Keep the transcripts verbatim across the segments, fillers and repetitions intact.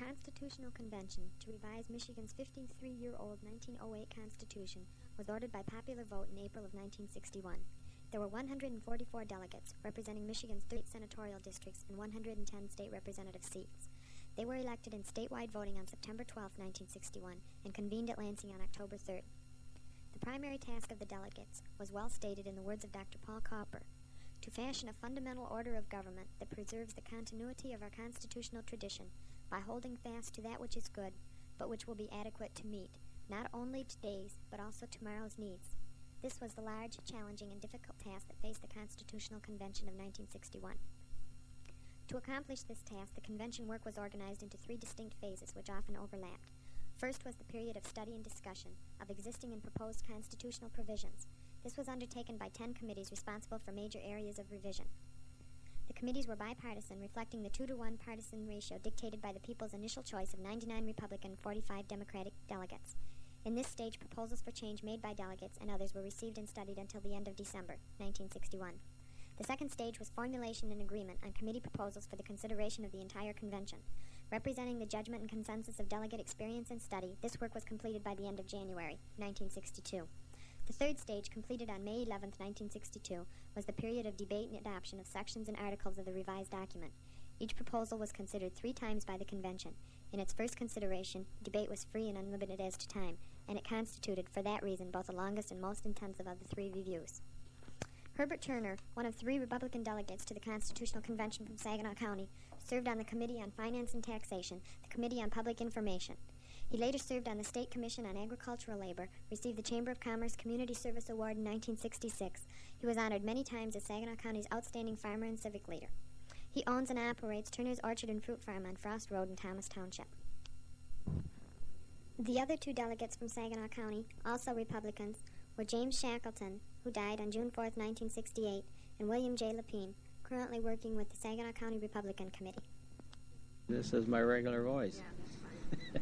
Constitutional Convention to revise Michigan's fifty-three-year-old nineteen oh eight Constitution was ordered by popular vote in April of nineteen sixty-one. There were one hundred forty-four delegates representing Michigan's thirty senatorial districts and one hundred ten state representative seats. They were elected in statewide voting on September twelfth, nineteen sixty-one, and convened at Lansing on October third. The primary task of the delegates was well stated in the words of Doctor Paul Cowper: to fashion a fundamental order of government that preserves the continuity of our constitutional tradition by holding fast to that which is good, but which will be adequate to meet, not only today's, but also tomorrow's needs. This was the large, challenging, and difficult task that faced the Constitutional Convention of nineteen sixty-one. To accomplish this task, the convention work was organized into three distinct phases, which often overlapped. First was the period of study and discussion of existing and proposed constitutional provisions. This was undertaken by ten committees responsible for major areas of revision. The committees were bipartisan, reflecting the two to one partisan ratio dictated by the people's initial choice of ninety-nine Republican, forty-five Democratic delegates. In this stage, proposals for change made by delegates and others were received and studied until the end of December nineteen sixty-one. The second stage was formulation and agreement on committee proposals for the consideration of the entire convention. Representing the judgment and consensus of delegate experience and study, this work was completed by the end of January nineteen sixty-two. The third stage, completed on May eleventh, nineteen sixty-two, was the period of debate and adoption of sections and articles of the revised document. Each proposal was considered three times by the convention. In its first consideration, debate was free and unlimited as to time, and it constituted, for that reason, both the longest and most intensive of the three reviews. Herbert Turner, one of three Republican delegates to the Constitutional Convention from Saginaw County, served on the Committee on Finance and Taxation, the Committee on Public Information. He later served on the State Commission on Agricultural Labor, received the Chamber of Commerce Community Service Award in nineteen sixty-six. He was honored many times as Saginaw County's outstanding farmer and civic leader. He owns and operates Turner's Orchard and Fruit Farm on Frost Road in Thomas Township. The other two delegates from Saginaw County, also Republicans, were James Shackleton, who died on June fourth, nineteen sixty-eight, and William J. Lapine, currently working with the Saginaw County Republican Committee. This is my regular voice. Yeah,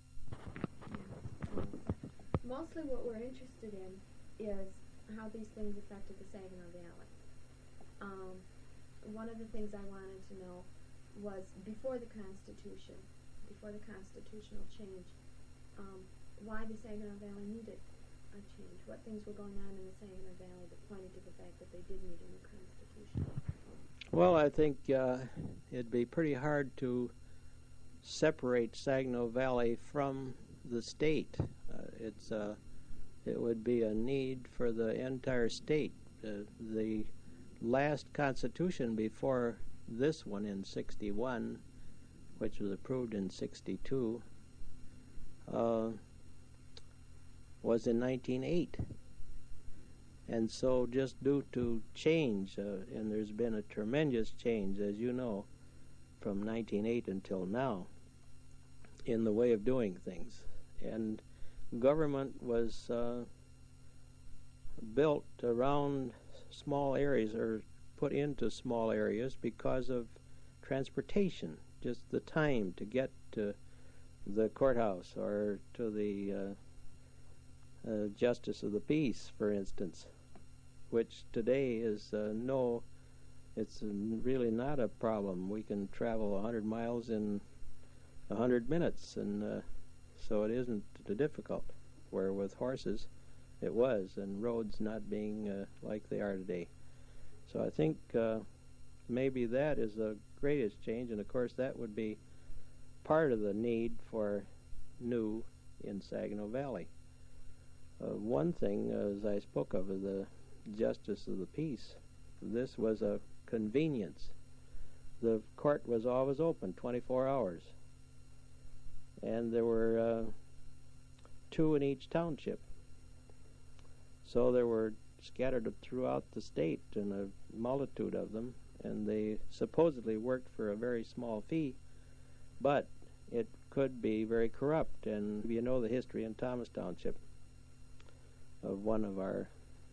mostly what we're interested in is how these things affected the Saginaw Valley. Um, one of the things I wanted to know was before the Constitution, before the constitutional change, um, why the Saginaw Valley needed a change. What things were going on in the Saginaw Valley that pointed to the fact that they did need a new constitution? Well, I think uh, it'd be pretty hard to separate Saginaw Valley from the state. Uh, it's uh, it would be a need for the entire state. Uh, the last constitution before this one in sixty-one, which was approved in sixty-two, uh, was in nineteen oh eight. And so just due to change, uh, and there's been a tremendous change, as you know, from nineteen oh eight until now in the way of doing things. And government was uh, built around small areas, or put into small areas, because of transportation, just the time to get to the courthouse or to the uh, uh, Justice of the Peace, for instance, which today is uh, no, it's really not a problem. We can travel one hundred miles in one hundred minutes, and uh, so it isn't difficult, where with horses it was, and roads not being uh, like they are today. So I think uh, maybe that is the greatest change, and of course that would be part of the need for new in Saginaw Valley. Uh, one thing, as I spoke of, is the Justice of the Peace. This was a convenience. The court was always open twenty-four hours, and there were uh, two in each township. So there were scattered throughout the state, and a multitude of them, and they supposedly worked for a very small fee, but it could be very corrupt. And you know the history in Thomas Township of one of our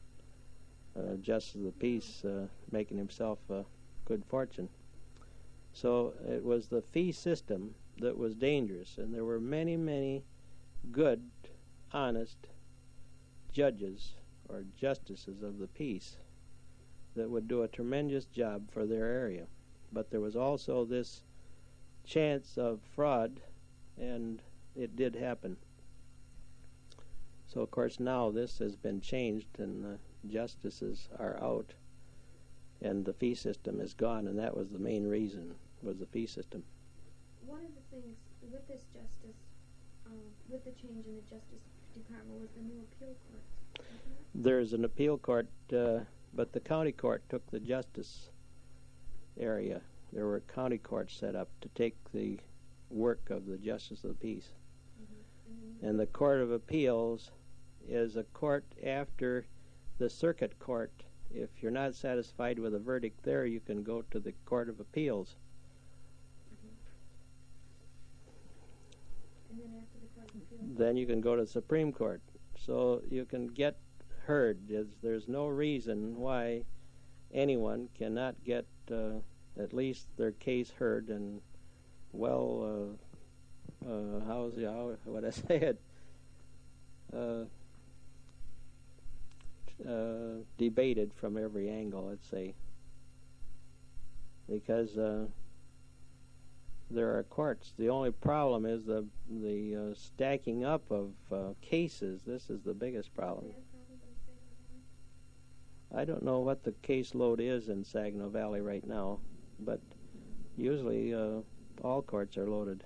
uh, Justice of the Peace uh, making himself a good fortune. So it was the fee system that was dangerous, and there were many, many good, honest judges or justices of the peace that would do a tremendous job for their area. But there was also this chance of fraud and it did happen. So, of course, now this has been changed, and the justices are out, and the fee system is gone, and that was the main reason, was the fee system. One of the things with this justice, um, with the change in the Justice Department, was the new appeal court. There's an appeal court, uh, but the county court took the justice area. There were county courts set up to take the work of the justice of the peace. Mm-hmm. And the Court of Appeals is a court after the circuit court. If you're not satisfied with a verdict there, you can go to the Court of Appeals. Mm-hmm. And then after the Court of Appeals? Then you can go to the Supreme Court. So you can get heard. There's, there's no reason why anyone cannot get uh, at least their case heard and well, uh, uh, how's the, how would I say it? Uh, uh, debated from every angle, let's say, because uh, there are courts. The only problem is the the uh, stacking up of uh, cases. This is the biggest problem. I don't know what the caseload is in Saginaw Valley right now, but usually uh, all courts are loaded.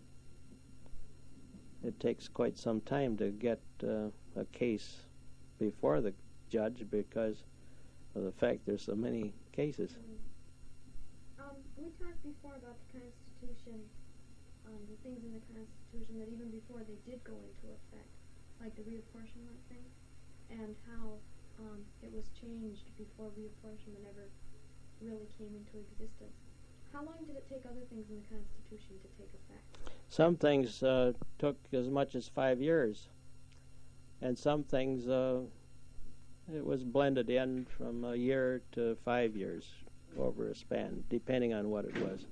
It takes quite some time to get uh, a case before the judge because of the fact there's so many cases. Um, we talked before about the Constitution, um, the things in the Constitution that even before they did go into effect, like the reapportionment thing, and how um, it was changed before reapportionment ever really came into existence. How long did it take other things in the Constitution to take effect? Some things uh, took as much as five years, and some things uh, it was blended in from a year to five years over a span, depending on what it was.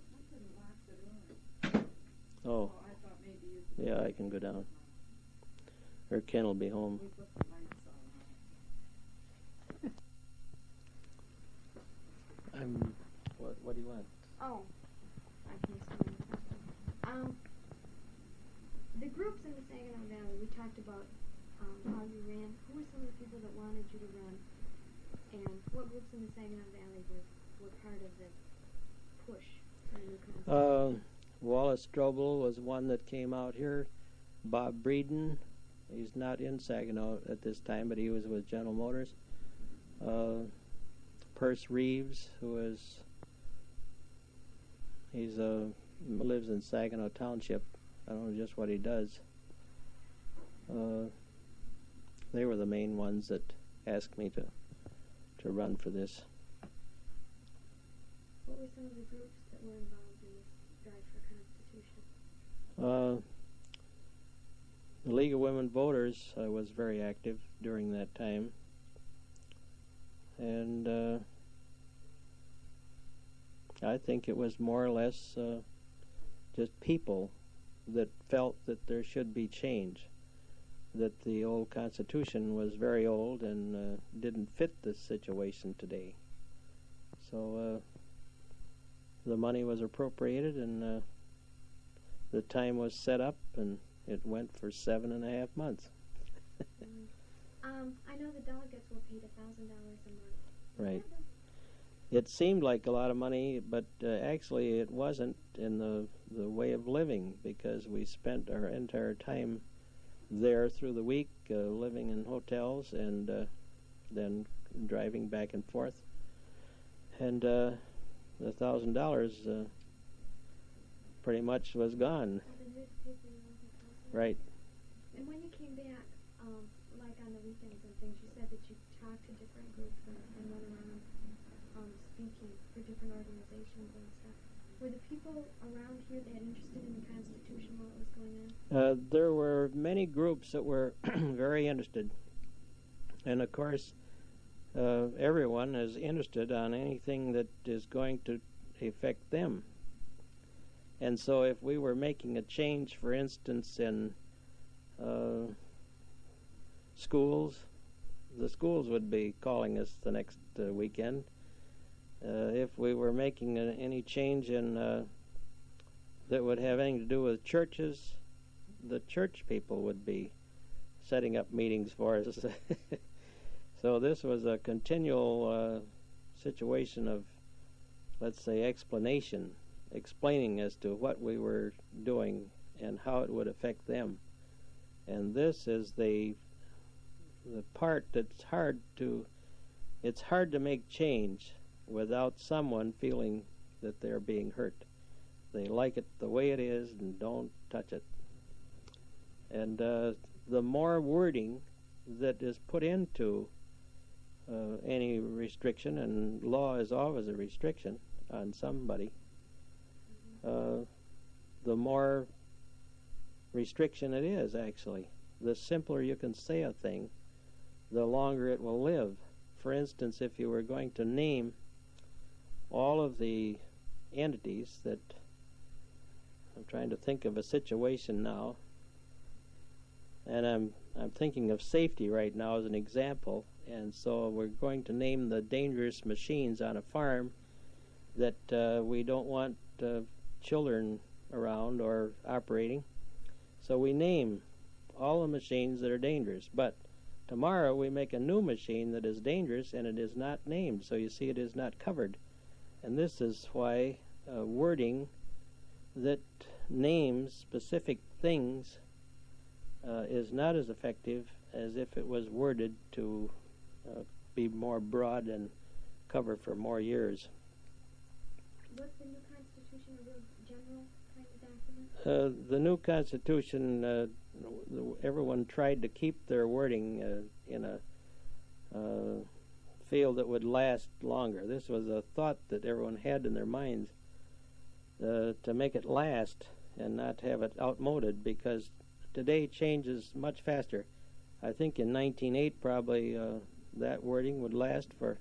Oh, yeah, I can go down. Or Ken will be home. I'm. What? What do you want? Oh, I can explain. Um, the groups in the Saginaw Valley, we talked about um, how you ran. Who were some of the people that wanted you to run, and what groups in the Saginaw Valley were, were part of the push for the new Constitution? Uh, Wallace Strobel was one that came out here. Bob Breeden, he's not in Saginaw at this time, but he was with General Motors. Uh, Perce Reeves, who is he's uh, lives in Saginaw Township. I don't know just what he does. Uh, they were the main ones that asked me to to run for this. What were some of the groups that were involved in this drive for Constitution? Uh, the League of Women Voters uh, was very active during that time. And uh, I think it was more or less uh, just people that felt that there should be change, that the old Constitution was very old and uh, didn't fit the situation today. So uh, the money was appropriated and uh, the time was set up, and it went for seven and a half months. mm. Um, I know the delegates were paid a thousand dollars a month. Right. It seemed like a lot of money, but uh, actually it wasn't in the the way of living, because we spent our entire time there through the week, uh, living in hotels and uh, then driving back and forth. And uh, the thousand dollars uh, pretty much was gone. Oh, the newspaper and all that also? Right. And when you came back, um, like on the weekends and things, you said that you talked to different groups and, and went around um, speaking for different organizations and stuff. Were the people around here that interested in the Constitution while it was going on? Uh, there were many groups that were very interested. And of course, uh, everyone is interested on anything that is going to affect them. And so if we were making a change, for instance, in uh, schools, the schools would be calling us the next uh, weekend. Uh, if we were making a, any change in uh, that would have anything to do with churches, the church people would be setting up meetings for us. So this was a continual uh, situation of, let's say, explanation, explaining as to what we were doing and how it would affect them. And this is the the part that's hard to, it's hard to make change without someone feeling that they're being hurt. They like it the way it is and don't touch it. And uh, the more wording that is put into uh, any restriction, and law is always a restriction on somebody, uh, the more restriction it is, actually. The simpler you can say a thing, the longer it will live. For instance, if you were going to name all of the entities that, I'm trying to think of a situation now, and I'm I'm thinking of safety right now as an example, and so we're going to name the dangerous machines on a farm that uh, we don't want uh, children around or operating. So we name all the machines that are dangerous, but tomorrow we make a new machine that is dangerous and it is not named, so you see it is not covered. And this is why uh, wording that names specific things uh, is not as effective as if it was worded to uh, be more broad and cover for more years. Was the new Constitution a real general kind of document? Uh, the new Constitution, uh, everyone tried to keep their wording uh, in a uh, field that would last longer. This was a thought that everyone had in their minds, uh, to make it last and not have it outmoded, because today changes much faster. I think in nineteen oh eight probably uh, that wording would last for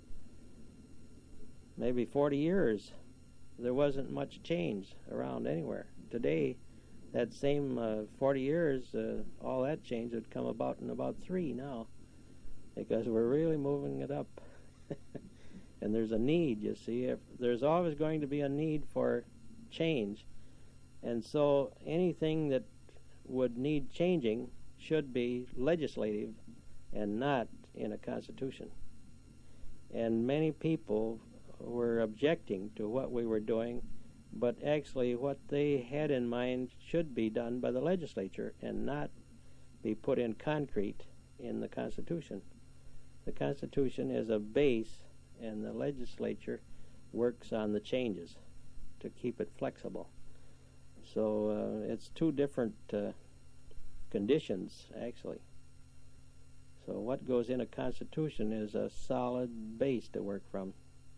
maybe forty years. There wasn't much change around anywhere. Today, that same uh, forty years, uh, all that change would come about in about three now, because we're really moving it up. And there's a need, you see. If there's always going to be a need for change. And so anything that would need changing should be legislative and not in a constitution. And many people were objecting to what we were doing, but actually what they had in mind should be done by the legislature and not be put in concrete in the Constitution. The Constitution is a base, and the legislature works on the changes to keep it flexible. So uh, it's two different uh, conditions, actually. So what goes in a Constitution is a solid base to work from.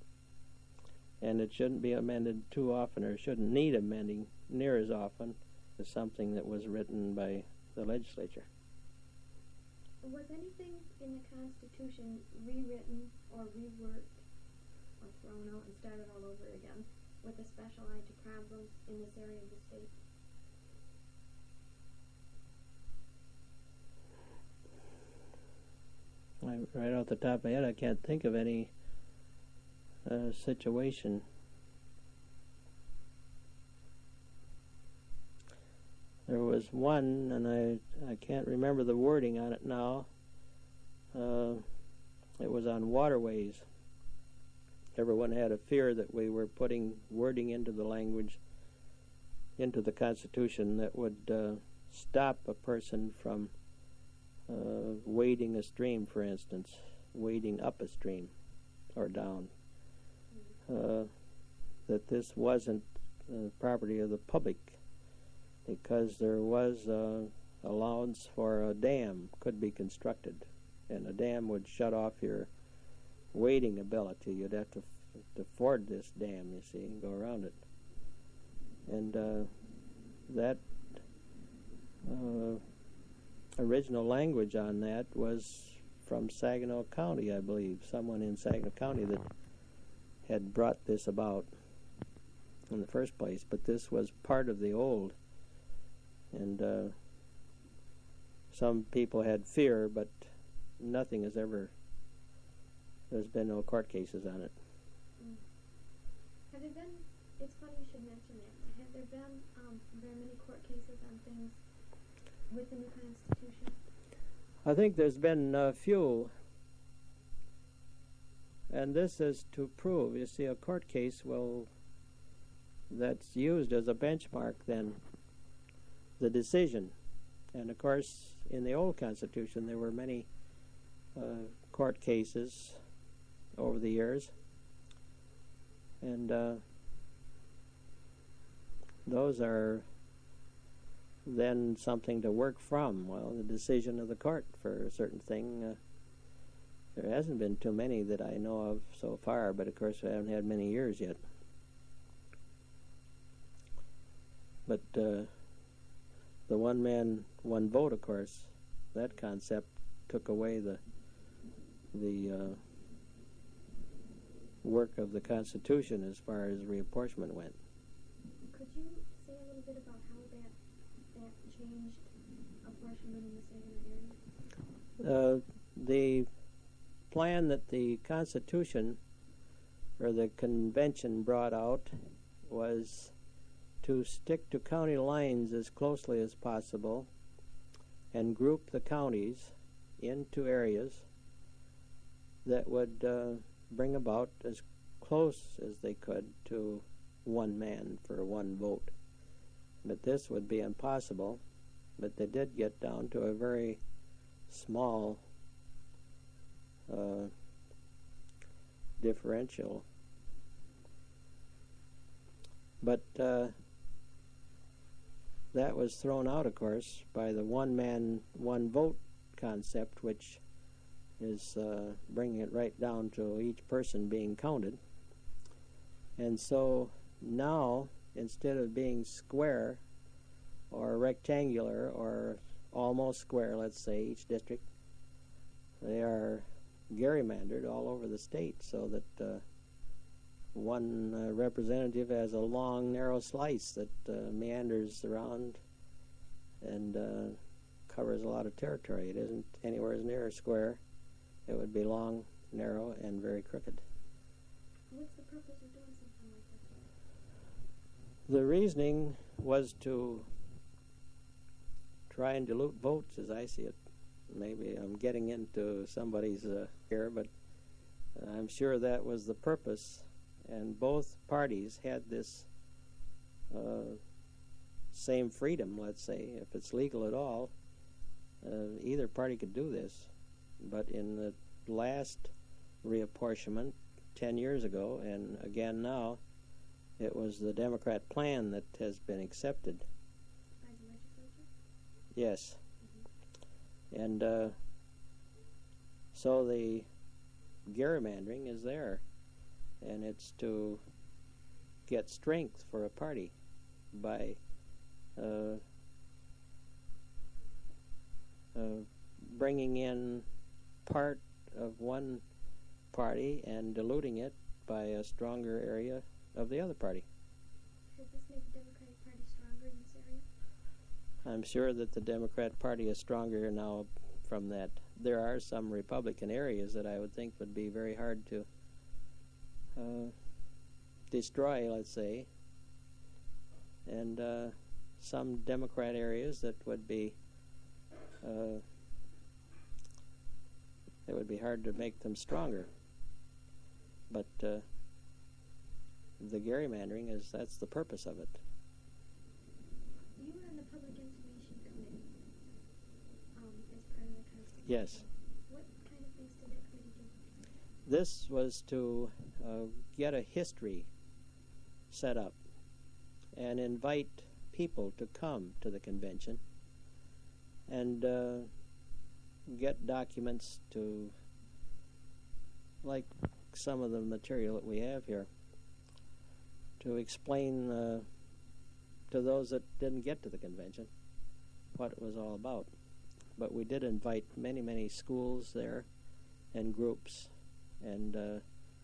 And it shouldn't be amended too often, or shouldn't need amending near as often as something that was written by the legislature. Was anything in the Constitution rewritten or reworked or thrown out and started all over again with a special eye to problems in this area of the state? I, right off the top of my head, I can't think of any uh, situation. There was one, and I, I can't remember the wording on it now. Uh, it was on waterways. Everyone had a fear that we were putting wording into the language, into the Constitution, that would uh, stop a person from uh, wading a stream, for instance, wading up a stream or down. Uh, that this wasn't uh, property of the public, because there was uh, allowance for a dam could be constructed, and a dam would shut off your wading ability. You'd have to, f- to ford this dam, you see, and go around it. And uh, that uh, original language on that was from Saginaw County, I believe. Someone in Saginaw County that had brought this about in the first place, but this was part of the old. And uh, some people had fear, but nothing has ever, there's been no court cases on it. Mm. Have there been, it's funny you should mention that, have there been um, very many court cases on things with the new Constitution? I think there's been a few, and this is to prove, you see, a court case will, that's used as a benchmark then, the decision. And of course, in the old Constitution, there were many uh, court cases over the years, and uh, those are then something to work from. Well, the decision of the court for a certain thing, uh, there hasn't been too many that I know of so far, but of course we haven't had many years yet. But uh, the one man, one vote, of course, that concept took away the the uh, work of the Constitution as far as reapportionment went. Could you say a little bit about how that that changed apportionment in the Saginaw area? Uh, the plan that the Constitution or the convention brought out was to stick to county lines as closely as possible and group the counties into areas that would uh, bring about as close as they could to one man for one vote. But this would be impossible, but they did get down to a very small uh, differential. But uh, that was thrown out, of course, by the one man, one vote concept, which is uh, bringing it right down to each person being counted. And so now, instead of being square or rectangular or almost square, let's say, each district, they are gerrymandered all over the state so that uh, one uh, representative has a long, narrow slice that uh, meanders around and uh, covers a lot of territory. It isn't anywhere as near a square. It would be long, narrow, and very crooked. What's the purpose of doing something like that? The reasoning was to try and dilute votes, as I see it. Maybe I'm getting into somebody's uh, here, but I'm sure that was the purpose. And both parties had this uh, same freedom, let's say, if it's legal at all. Uh, either party could do this. But in the last reapportionment ten years ago, and again now, it was the Democrat plan that has been accepted. By the legislature? Yes. Mm-hmm. And uh, so the gerrymandering is there, and it's to get strength for a party by uh, uh, bringing in part of one party and diluting it by a stronger area of the other party. Should this make the Democratic Party stronger in this area? I'm sure that the Democrat Party is stronger now from that. There are some Republican areas that I would think would be very hard to uh, destroy, let's say, and uh, some Democrat areas that would be uh, it would be hard to make them stronger. But uh, the gerrymandering is, that's the purpose of it. You were on the Public Information Committee um, as part of the Constitution. Yes. What kind of things did that committee do? This was to uh, get a history set up and invite people to come to the convention and uh, get documents to, like some of the material that we have here, to explain uh, to those that didn't get to the convention what it was all about. But we did invite many, many schools there and groups, and uh,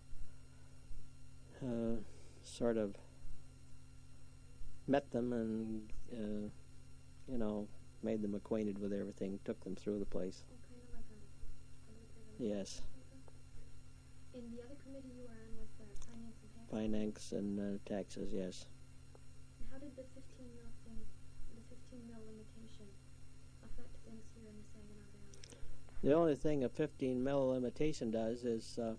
uh, sort of met them and, uh, you know, made them acquainted with everything, took them through the place. Oh, kind of like a, a like a- Yes, And the other committee you were on was the Finance and Tax? finance and uh, taxes, yes. And how did the fifteen mil thing, the fifteen mil limitation The only thing a fifteen mil limitation does is uh,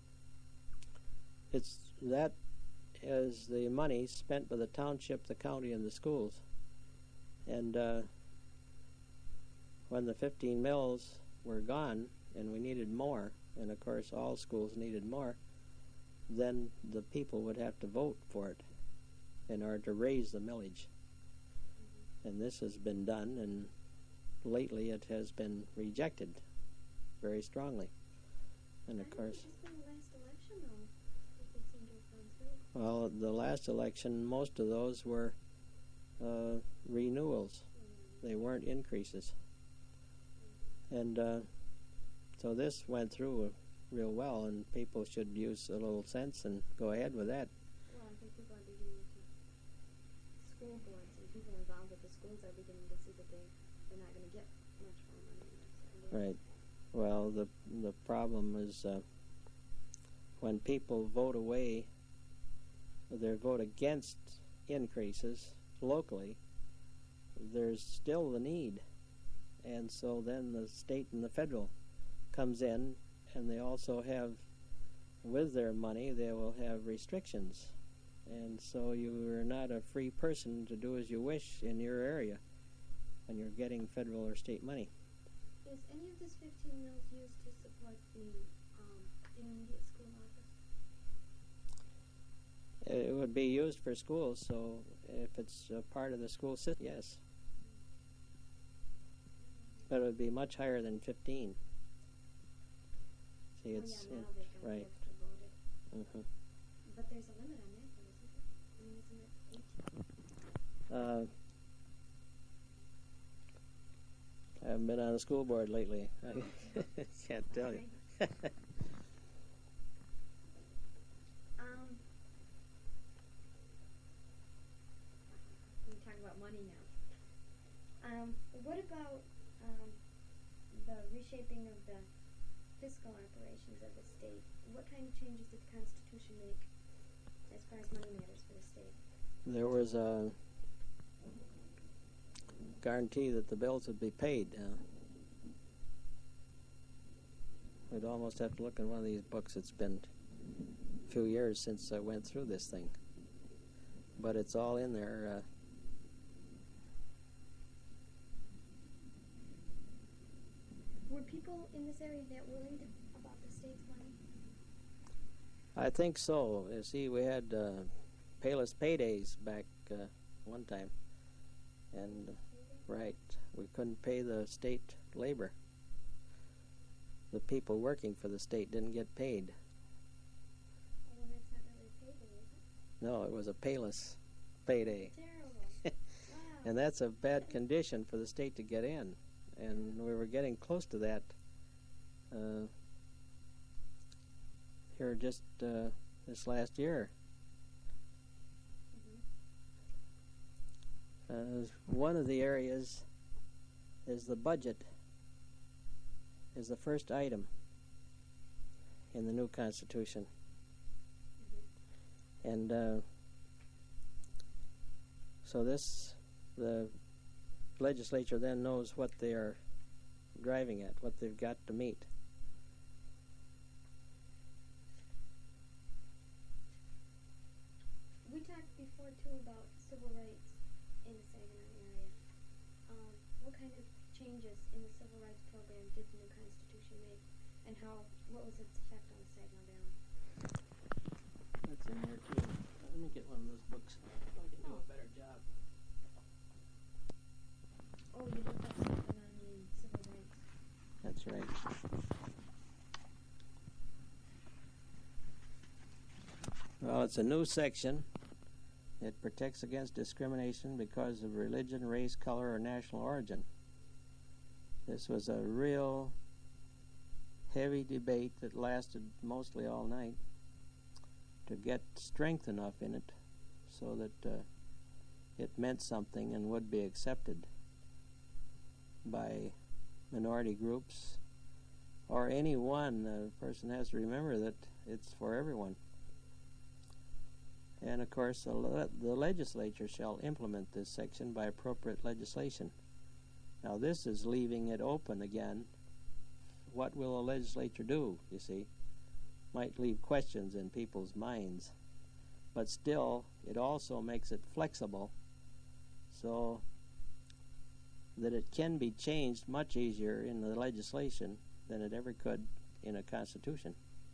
it's that is the money spent by the township, the county, and the schools. And uh, when the fifteen mils were gone and we needed more, and of course all schools needed more, then the people would have to vote for it in order to raise the millage. And this has been done, and lately it has been rejected very strongly. And of I course, think just in the last election, though, that they seem to have gone through. well, the last election, most of those were uh, renewals. They weren't increases. And uh, so this went through uh, real well, and people should use a little sense and go ahead with that. Well, I think people are beginning to, school boards and people involved with the schools are beginning to see that they, they're not going to get much more money. So Right. Well, the the problem is uh, when people vote away, their vote against increases locally, there's still the need. And so then the state and the federal comes in, and they also have, with their money, they will have restrictions. And so you are not a free person to do as you wish in your area when you're getting federal or state money. Is any of this fifteen mils used to support the um, intermediate school office? It would be used for schools, so if it's a part of the school system, yes. But it would be much higher than fifteen. See, it's oh, yeah, now it, they can right. gift or vote it. Mm-hmm. But there's a limit on that, though, isn't there? I mean, isn't it eighteen? Uh, I haven't been on a school board lately. I can't tell you. um, we talk about money now. Um, what about um, the reshaping of the fiscal operations of the state? What kind of changes did the Constitution make as far as money matters for the state? There was a guarantee that the bills would be paid. Uh, we'd almost have to look in one of these books. It's been a few years since I went through this thing, but it's all in there. Uh, Were people in this area that worried about the state's money? I think so. You see, we had uh, payless paydays back uh, one time, and uh, right, we couldn't pay the state labor. The people working for the state didn't get paid. Well, that's not really a payday, is it? No, it was a payless payday. Terrible. Wow. And that's a bad condition for the state to get in. And we were getting close to that uh, here just uh, this last year. Uh, one of the areas is the budget is the first item in the new Constitution. Mm-hmm. And uh, so this, the legislature then knows what they are driving at, what they've got to meet. We talked before, too, about civil rights in the Saginaw area. Um, what kind of changes in the civil rights program did the new Constitution make, and how? What was its effect on the Saginaw Valley? That's in there too. Let me get one of those books. I can do a better job. Oh, you did that something on the civil rights. That's right. Well, it's a new section. It protects against discrimination because of religion, race, color, or national origin. This was a real heavy debate that lasted mostly all night to get strength enough in it so that uh, it meant something and would be accepted by minority groups or anyone. The person has to remember that it's for everyone. And of course, the, le- the legislature shall implement this section by appropriate legislation. Now, this is leaving it open again what will the legislature do, you see? Might leave questions in people's minds. But still, it also makes it flexible so that it can be changed much easier in the legislation than it ever could in a constitution.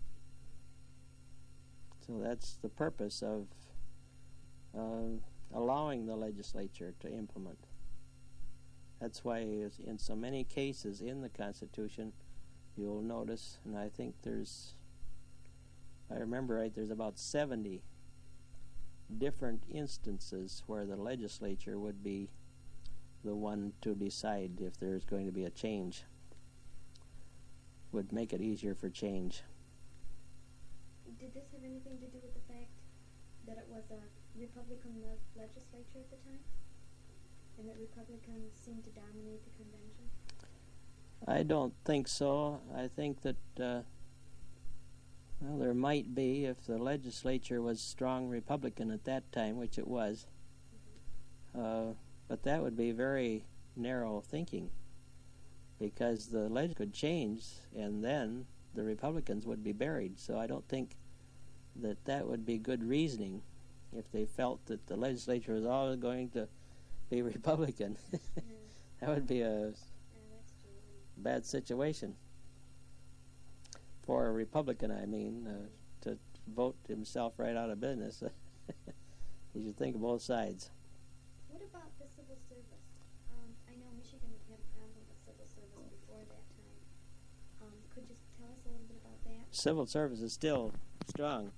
So that's the purpose of uh, allowing the legislature to implement. That's why in so many cases in the Constitution, you'll notice, and I think there's, if I remember right, there's about seventy different instances where the legislature would be the one to decide if there's going to be a change. Would make it easier for change. Did this have anything to do with the fact that it was a Republican le- legislature at the time? And that Republicans seemed to dominate the convention? I don't think so. I think that, uh, well, there might be if the legislature was strong Republican at that time, which it was. Mm-hmm. uh, but that would be very narrow thinking, because the legislature could change and then the Republicans would be buried. So I don't think that that would be good reasoning if they felt that the legislature was always going to be Republican. Yeah. That would be a yeah, bad situation for a Republican, I mean, uh, to vote himself right out of business. You should think of both sides. What about the civil service? Um, I know Michigan had a problem with civil service before that time. Um, could you tell us a little bit about that? Civil service is still strong.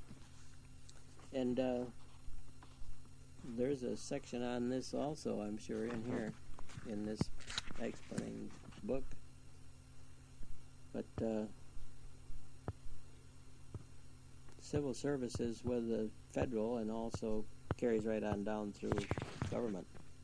And uh, there's a section on this also, I'm sure, in here, in this explaining book. But uh, civil service is with the federal and also carries right on down through government.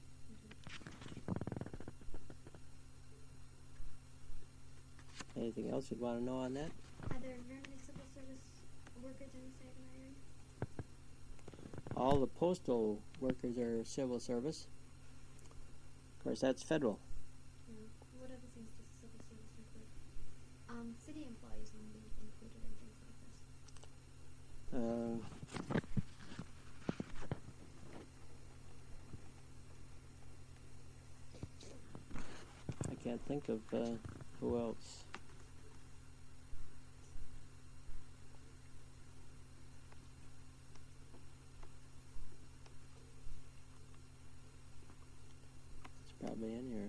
Mm-hmm. Anything else you'd want to know on that? Are there very many civil service workers in the Saginaw area? All the postal workers are civil service. Of course, that's federal. Yeah. What other things does civil service include? Um, city employees may be included in things like this. Uh, I can't think of uh, who else. Probably in here.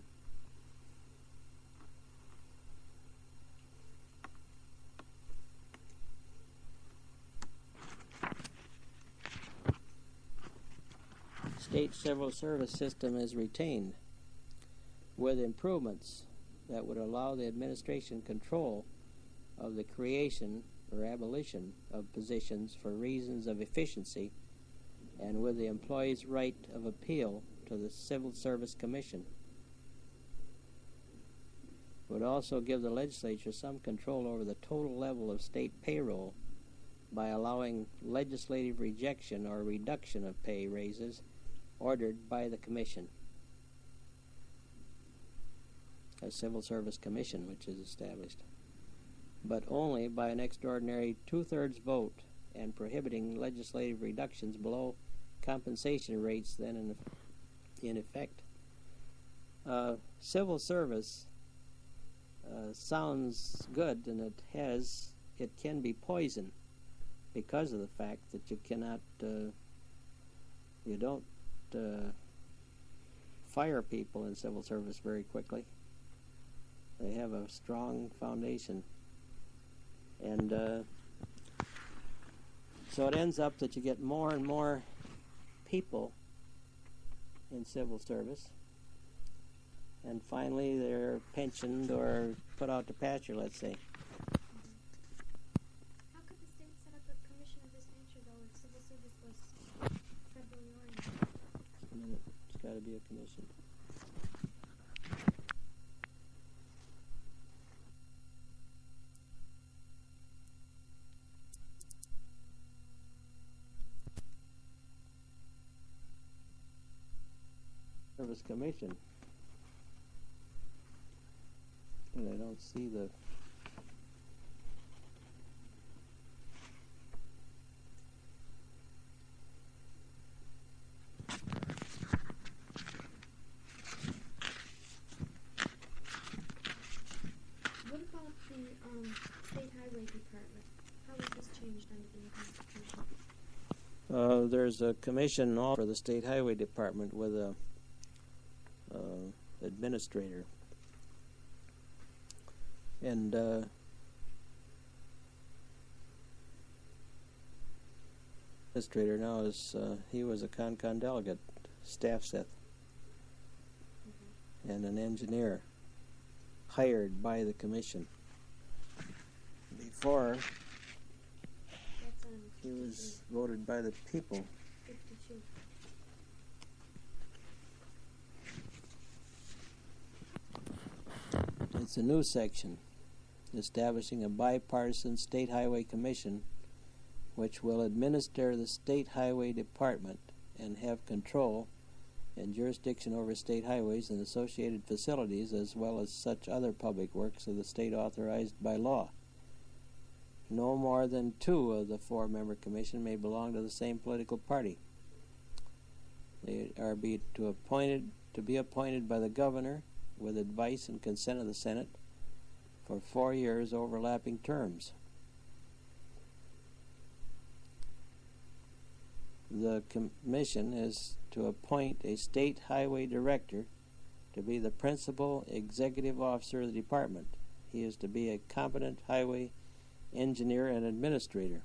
State civil service system is retained with improvements that would allow the administration control of the creation or abolition of positions for reasons of efficiency, and with the employee's right of appeal to the Civil Service Commission. Would also give the legislature some control over the total level of state payroll by allowing legislative rejection or reduction of pay raises ordered by the commission. A Civil Service Commission which is established, but only by an extraordinary two-thirds vote, and prohibiting legislative reductions below compensation rates then in in effect. Uh, civil service uh, sounds good, and it has, it can be poison because of the fact that you cannot, uh, you don't uh, fire people in civil service very quickly. They have a strong foundation. And uh, so it ends up that you get more and more people in civil service, and finally they're pensioned or put out to pasture, let's say. How could the state set up a commission of this nature, though, if civil service was federally oriented? Just a minute. It's got to be a commission. Service Commission. It's I don't see the. What about the um, State Highway Department? How was this changed under the new Constitution? Uh, there's a commission all for the State Highway Department with a uh, administrator, and uh, administrator now is uh, he was a Con-Con delegate, staff set, Mm-hmm. and an engineer hired by the commission. Before That's on he was voted by the people. fifty-two. It's a new section establishing a bipartisan state highway commission which will administer the state highway department and have control and jurisdiction over state highways and associated facilities as well as such other public works of the state authorized by law. No more than two of the four-member commission may belong to the same political party. They are be to appointed to be appointed by the governor with advice and consent of the Senate for four years overlapping terms. The commission is to appoint a state highway director to be the principal executive officer of the department. He is to be a competent highway engineer and administrator.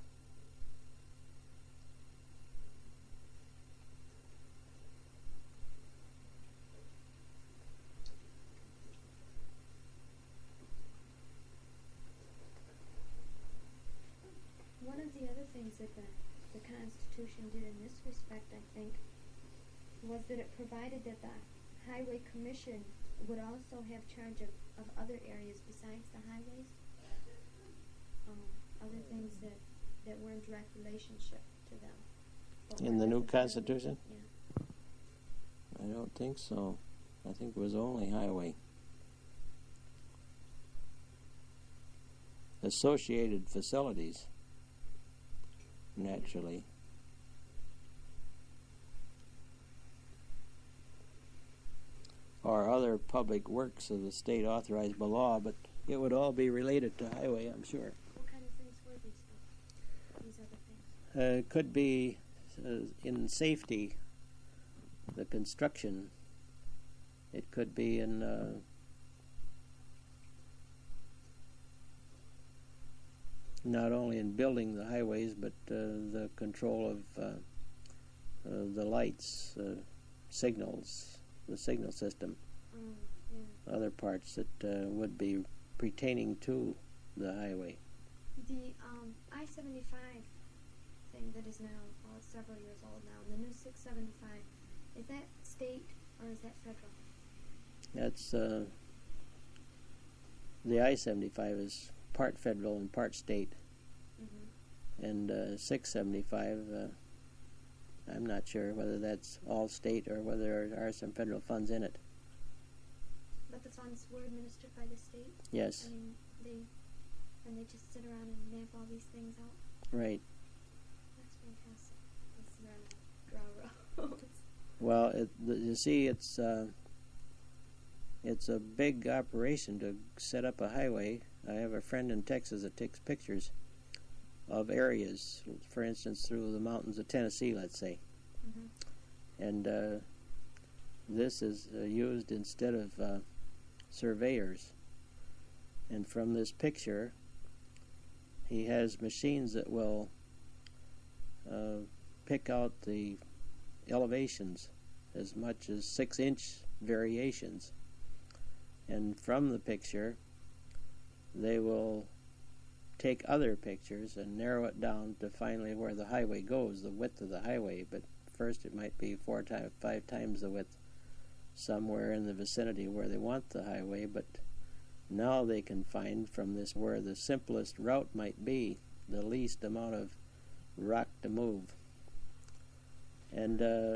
One of the other things that the, the Constitution did in this respect, I think, was that it provided that the Highway Commission would also have charge of, of other areas besides the highways. Um, other things that, that were in direct relationship to them. But In were the new necessarily- Constitution? Yeah. I don't think so. I think it was only highway. Associated facilities, naturally. Or other public works of the state authorized by law, but it would all be related to highway, I'm sure. What kind of things were these things? These other things? Uh, it could be uh, in safety, the construction. It could be in uh, not only in building the highways, but uh, the control of uh, uh, the lights, uh, signals, the signal system, Mm, yeah. other parts that uh, would be pertaining to the highway. The um, I seventy-five thing that is now uh, several years old now, the new six seventy-five, is that state or is that federal? That's uh, the I seventy-five is part federal and part state, Mm-hmm. and uh, six seventy-five. Uh, I'm not sure whether that's all state or whether there are some federal funds in it. But the funds were administered by the state? Yes, I mean, they, and they just sit around and map all these things out? right. That's fantastic. They sit around and draw roads. Well, it, the, you see, it's uh, it's a big operation to set up a highway. I have a friend in Texas that takes pictures of areas, for instance, through the mountains of Tennessee, let's say. Mm-hmm. And uh, this is uh, used instead of uh, surveyors. And from this picture, he has machines that will uh, pick out the elevations as much as six inch variations. And from the picture, they will take other pictures and narrow it down to finally where the highway goes, the width of the highway. But first it might be four times, five times the width somewhere in the vicinity where they want the highway. But now they can find from this where the simplest route might be, the least amount of rock to move. And uh,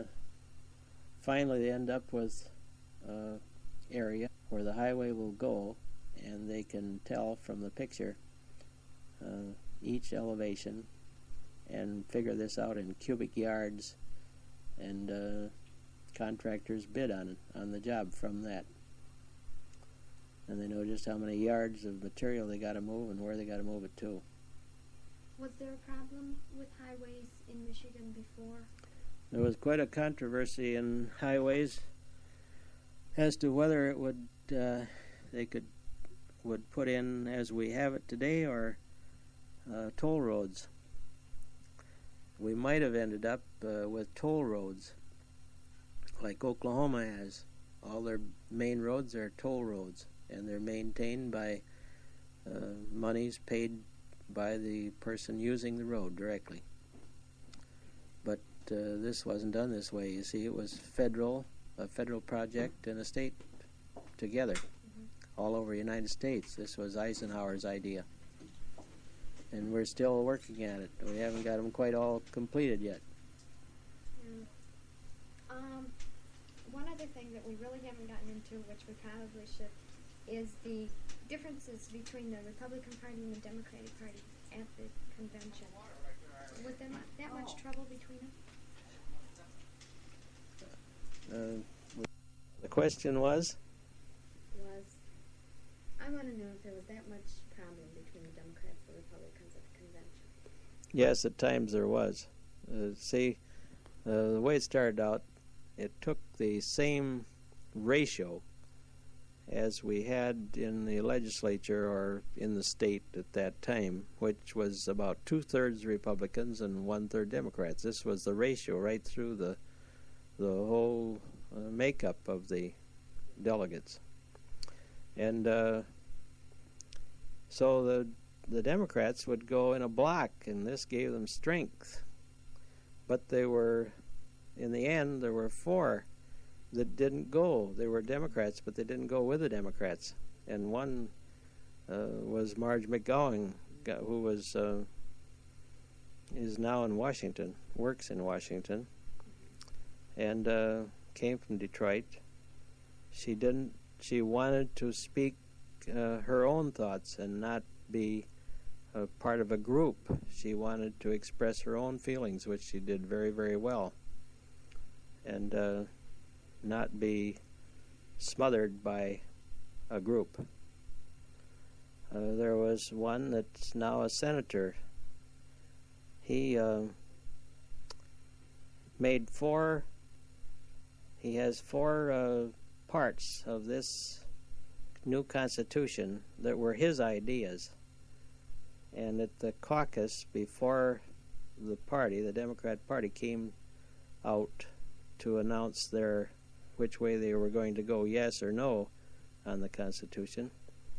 finally they end up with uh, area where the highway will go, and they can tell from the picture uh, each elevation and figure this out in cubic yards, and uh, contractors bid on it, on the job from that. And they know just how many yards of material they got to move and where they got to move it to. Was there a problem with highways in Michigan before? There was quite a controversy in highways as to whether it would uh, they could would put in as we have it today or uh, toll roads. We might have ended up uh, with toll roads, like Oklahoma has. All their main roads are toll roads, and they're maintained by uh, monies paid by the person using the road directly. But uh, this wasn't done this way. You see, it was federal, a federal project and a state together, mm-hmm. all over the United States. This was Eisenhower's idea. And we're still working at it. We haven't got them quite all completed yet. Yeah. Um, one other thing that we really haven't gotten into, which we probably should, is the differences between the Republican Party and the Democratic Party at the convention. Was there not that much trouble between them? Uh, the question was? Was, I want to know if there was that much problem between the Democrats and the Republicans at the convention. Yes, at times there was. Uh, see, uh, the way it started out, it took the same ratio as we had in the legislature or in the state at that time, which was about two-thirds Republicans and one-third Democrats. This was the ratio right through the the whole uh, makeup of the delegates. And uh, so the the Democrats would go in a block, and this gave them strength. But they were, in the end, there were four that didn't go. They were Democrats, but they didn't go with the Democrats. And one uh, was Marge McGowan, who was uh, is now in Washington, works in Washington, and uh, came from Detroit. She didn't. She wanted to speak uh, her own thoughts and not be a part of a group. She wanted to express her own feelings, which she did very, very well, and uh, not be smothered by a group. Uh, there was one that's now a senator. He uh, made four, he has four uh, parts of this new Constitution that were his ideas. And at the caucus, before the party, the Democrat Party, came out to announce their which way they were going to go, yes or no, on the Constitution,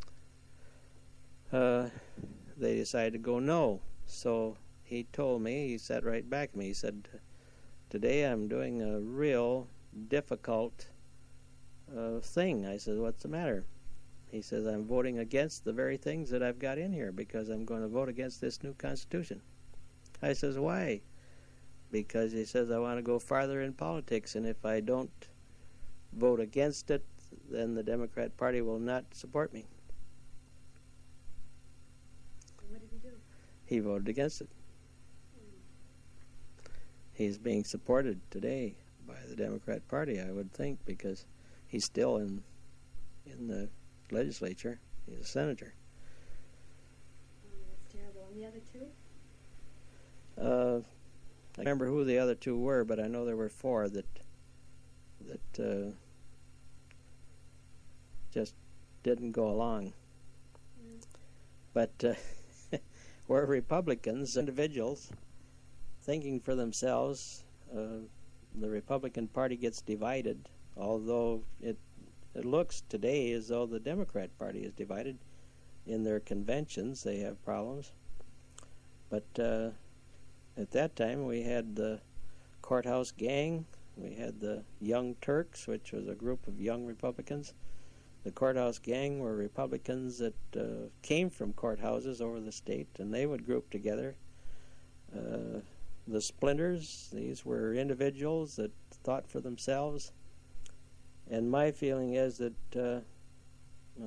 uh, they decided to go no. So he told me, he sat right back at me, he said, today I'm doing a real difficult uh, thing. I said, what's the matter? He says, I'm voting against the very things that I've got in here because I'm going to vote against this new Constitution. I says, why? Because he says, I want to go farther in politics, and if I don't vote against it, then the Democrat Party will not support me. What did he do? He voted against it. Hmm. He's being supported today by the Democrat Party, I would think, because he's still in in the legislature. He's a senator. Oh, that's terrible. And the other two? Uh, I remember who the other two were, but I know there were four that that uh, just didn't go along. Mm. But uh, we're Republicans, individuals, thinking for themselves. Uh, the Republican Party gets divided, although it it looks today as though the Democrat Party is divided. In their conventions, they have problems. But uh, at that time, we had the Courthouse Gang. We had the Young Turks, which was a group of young Republicans. The Courthouse Gang were Republicans that uh, came from courthouses over the state, and they would group together. Uh, the Splinters, these were individuals that thought for themselves. And my feeling is that, uh, well,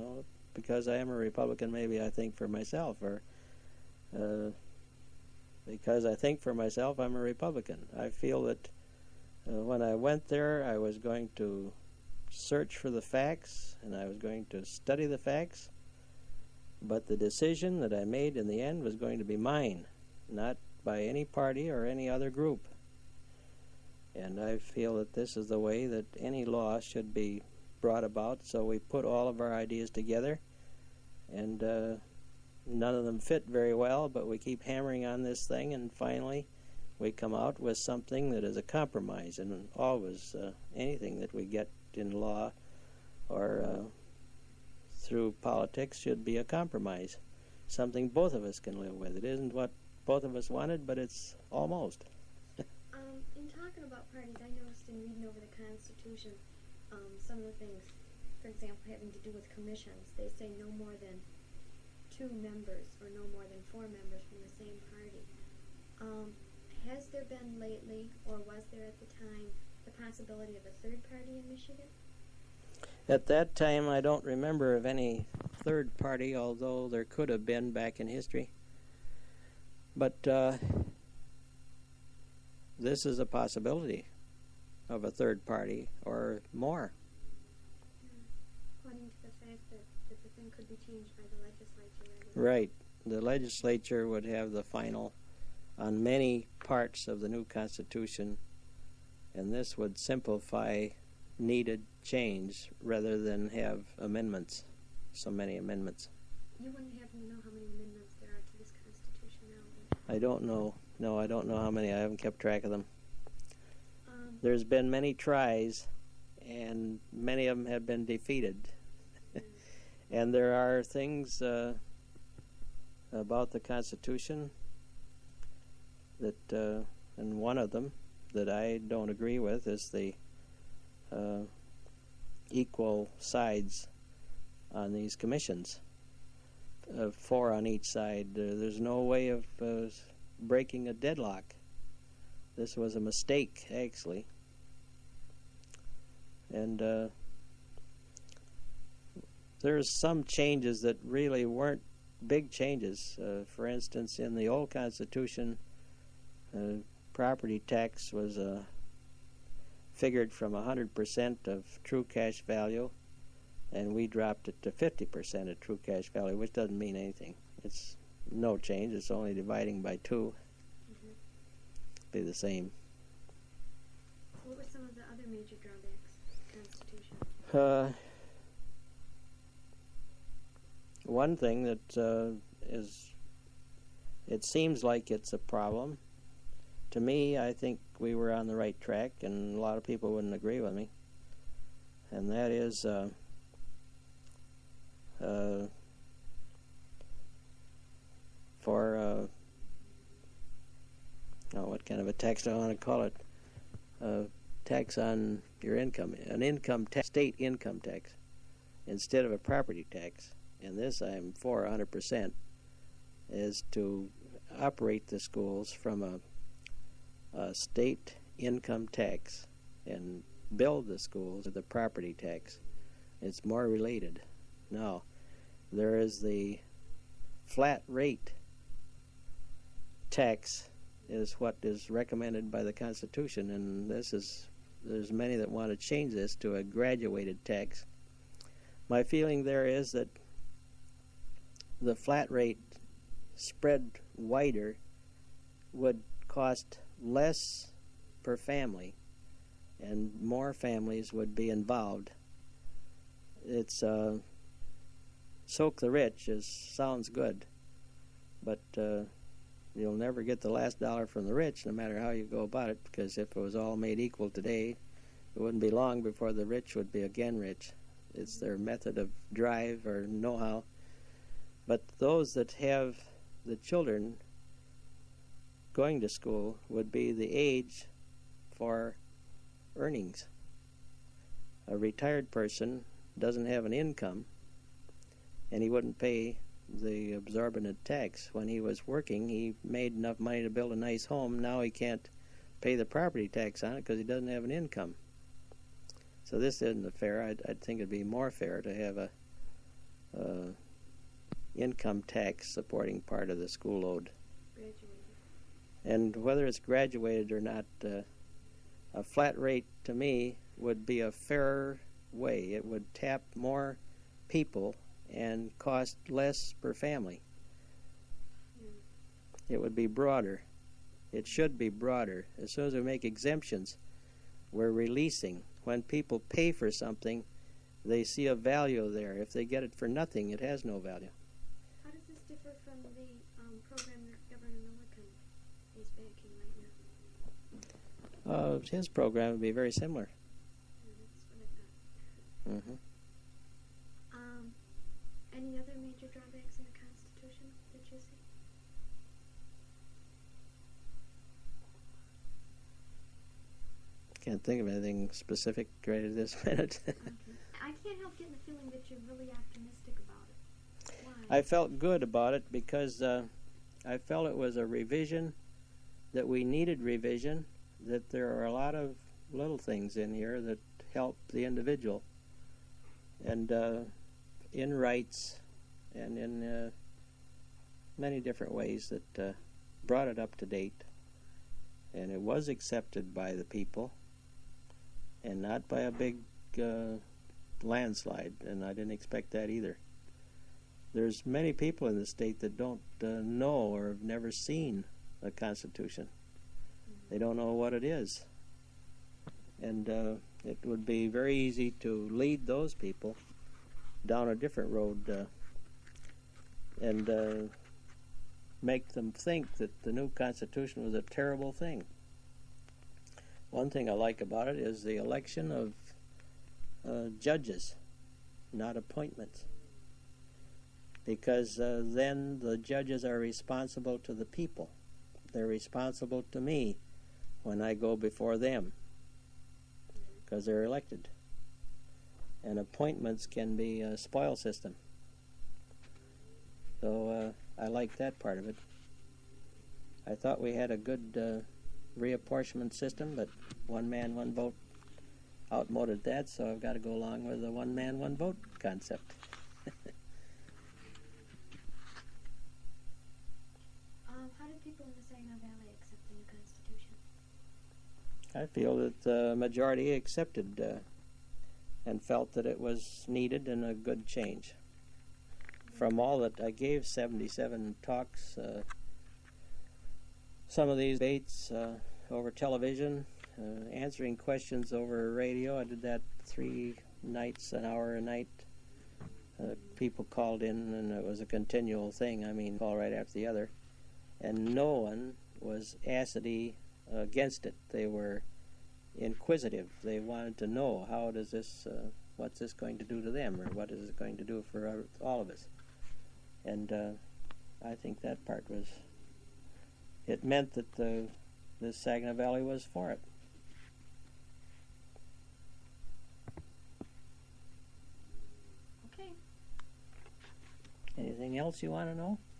because I am a Republican, maybe I think for myself, or uh, because I think for myself, I'm a Republican. I feel that uh, when I went there, I was going to search for the facts, and I was going to study the facts, but the decision that I made in the end was going to be mine, not by any party or any other group. And I feel that this is the way that any law should be brought about, so we put all of our ideas together, and uh, none of them fit very well, but we keep hammering on this thing, and finally we come out with something that is a compromise. And always uh, anything that we get in law or uh, through politics should be a compromise, something both of us can live with. It isn't what both of us wanted, but it's almost. Um, in talking about parties, I noticed in reading over the Constitution, um, some of the things, for example, having to do with commissions, they say no more than two members or no more than four members from the same party. Um, has there been lately, or was there at the time, the possibility of a third party in Michigan? At that time, I don't remember of any third party, although there could have been back in history. But uh, this is a possibility of a third party or more. According to the fact that, that the thing could be changed by the legislature. Right. The legislature would have the final on many parts of the new Constitution, and this would simplify needed change rather than have amendments, so many amendments. You wouldn't happen to know how many amendments there are to this Constitution now? I don't know. No, I don't know how many. I haven't kept track of them. Um, There's been many tries, and many of them have been defeated. And there are things uh, about the Constitution that, uh, and one of them that I don't agree with is the uh, equal sides on these commissions, uh, four on each side. Uh, there's no way of uh, breaking a deadlock. This was a mistake, actually. And uh, there's some changes that really weren't big changes. Uh, for instance, in the old Constitution, uh, property tax was uh, figured from one hundred percent of true cash value, and we dropped it to fifty percent of true cash value, which doesn't mean anything. It's no change. It's only dividing by two. mm-hmm. Be the same. What were some of the other major drawbacks to the Constitution? Uh, one thing that uh, is, it seems like it's a problem. To me, I think we were on the right track, and a lot of people wouldn't agree with me. And that is uh, uh, for, uh, oh, what kind of a tax do I want to call it? Uh, tax on your income, an income tax, state income tax, instead of a property tax. And this I'm for one hundred percent, is to operate the schools from a Uh, state income tax and build the schools with a property tax. It's more related. Now, there is the flat rate tax is what is recommended by the Constitution, and this is, there's many that want to change this to a graduated tax. My feeling there is that the flat rate spread wider would cost less per family, and more families would be involved. It's uh, soak the rich is sounds good, but uh, you'll never get the last dollar from the rich, no matter how you go about it, because if it was all made equal today, it wouldn't be long before the rich would be again rich. It's their method of drive or know-how. But those that have the children going to school would be the age for earnings. A retired person doesn't have an income, and he wouldn't pay the absorbent tax. When he was working, he made enough money to build a nice home. Now he can't pay the property tax on it because he doesn't have an income. So this isn't fair. I'd, I'd think it'd be more fair to have a uh, income tax supporting part of the school load. Graduated. And whether it's graduated or not, uh, a flat rate to me would be a fairer way. It would tap more people and cost less per family. Yeah. It would be broader. It should be broader. As soon as we make exemptions, we're releasing. When people pay for something, they see a value there. If they get it for nothing, it has no value. How does this differ from the um, program that Governor Milliken is backing right now? Uh, his program would be very similar. Yeah, that's what I thought. Mm-hmm. Um, any other major drawbacks in the Constitution that you see? Can't think of anything specific right at this minute. Okay. I can't help getting the feeling that you're really optimistic about it. Why? I felt good about it because uh, I felt it was a revision, that we needed revision, that there are a lot of little things in here that help the individual. And uh, in rights and in uh, many different ways that uh, brought it up to date. And it was accepted by the people and not by a big uh, landslide, and I didn't expect that either. There's many people in the state that don't uh, know or have never seen a Constitution. They don't know what it is. And uh, it would be very easy to lead those people down a different road uh, and uh, make them think that the new Constitution was a terrible thing. One thing I like about it is the election of uh, judges, not appointments. Because uh, then the judges are responsible to the people. They're responsible to me when I go before them, because they're elected. And appointments can be a spoil system. So uh, I like that part of it. I thought we had a good uh, reapportionment system, but one man, one vote outmoded that, so I've got to go along with the one man, one vote concept. Um, how did people in the Saginaw Valley accept the new Constitution? I feel that the majority accepted uh, and felt that it was needed and a good change. From all that I gave seventy-seven talks, uh, some of these debates uh, over television, uh, answering questions over radio. I did that three nights, an hour a night. Uh, people called in, and it was a continual thing. I mean, call right after the other. And no one was acidity against it. They were inquisitive. They wanted to know, how does this, uh, what's this going to do to them, or what is it going to do for our, all of us? And uh, I think that part was, it meant that the, the Saginaw Valley was for it. Okay. Anything else you want to know?